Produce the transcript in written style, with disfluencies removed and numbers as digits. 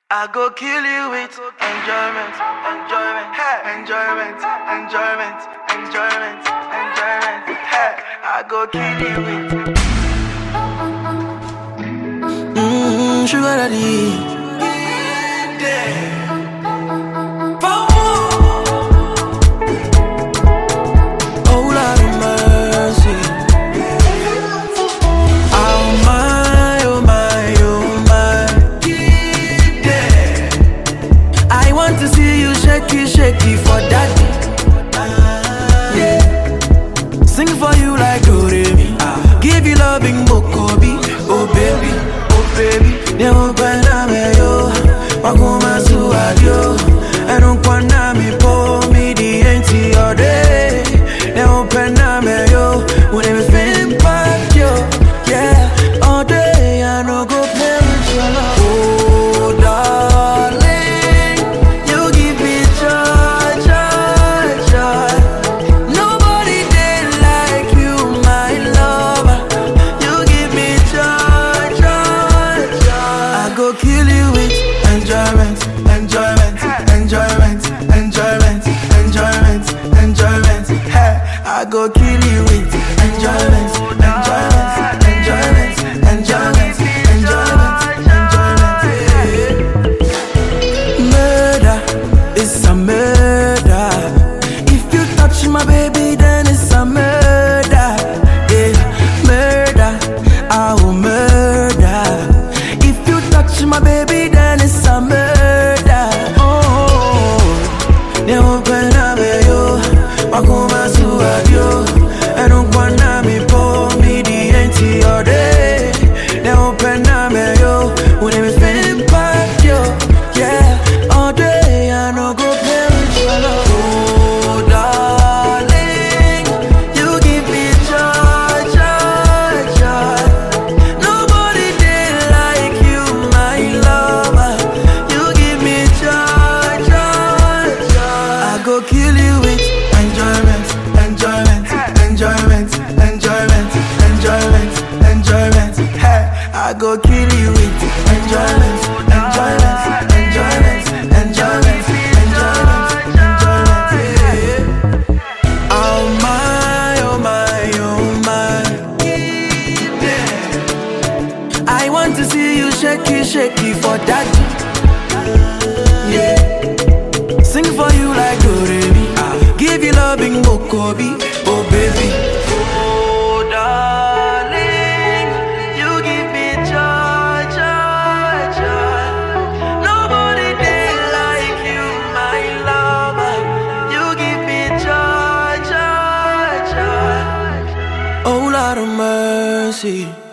I go kill you with enjoyment, enjoyment, hey. Enjoyment, enjoyment, enjoyment, enjoyment, hey. I go kill you with sugar daddy. Oh Lord of mercy. Oh my, oh my, oh my. I want to see you shaky, shaky for daddy. Yeah. Sing for you like Oremi. Give you loving Mokobi. Oh baby, oh baby. They won't find me yo. Wakuma suadio. I don't want me po me the empty all day. They won't find me yo. When they feel bad yo. Yeah, all day I no go play with your love. Oh darling, you give me joy, joy, joy. Nobody did like you, my lover. You give me joy, joy, joy. I go kill you with enjoyment, enjoyment, enjoyment, enjoyment, enjoyment, enjoyment. Hey, I go kill you with enjoyment, enjoyment, enjoyment, enjoyment, enjoyment, enjoyment. Hey. Murder is a murder. If you touch my baby, then it's a murder. Yeah, murder, I will murder. If you touch my baby, then it's a murder. Oh, they open up yo, wakuma suadio. I don't wanna me pour me the empty all day. They open up yo, when they feel bad yo. Yeah, all day I no go play with your love. Oh darling, you give me joy, joy, joy. Nobody did like you, my lover. You give me joy, joy, joy. I go kill you with enjoyment, enjoyment, enjoyment, enjoyment, enjoyment, enjoyment. Hey, I go kill you with enjoyment, enjoyment, enjoyment, enjoyment, enjoyment, enjoyment. Hey. Oh my, oh my, oh my. I want to see you shaky, shaky for daddy. Yeah. Sing for you like Oremi. Give you loving Mokobi. Oh baby. Oh darling, you give me joy, joy, joy. Nobody did like you, my lover. You give me joy, joy, joy. Oh Lord of mercy.